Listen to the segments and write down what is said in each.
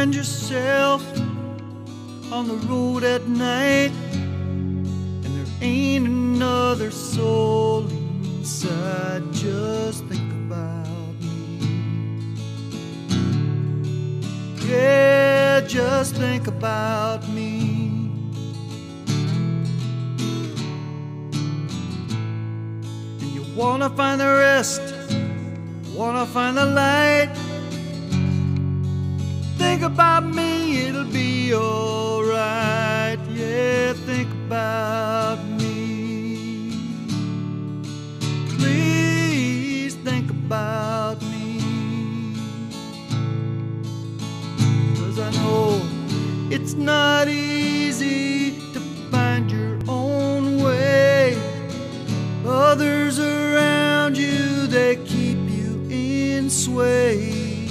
find yourself on the road at night, and there ain't another soul inside, just think about me. Yeah, just think about me. And you wanna find the rest, wanna find the light. Think about me, it'll be alright. Yeah, think about me. Please think about me. 'Cause I know it's not easy to find your own way. Others around you, they keep you in sway.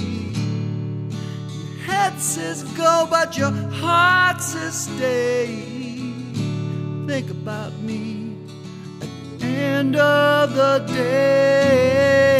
Head says go, but your heart says stay. Think about me at the end of the day.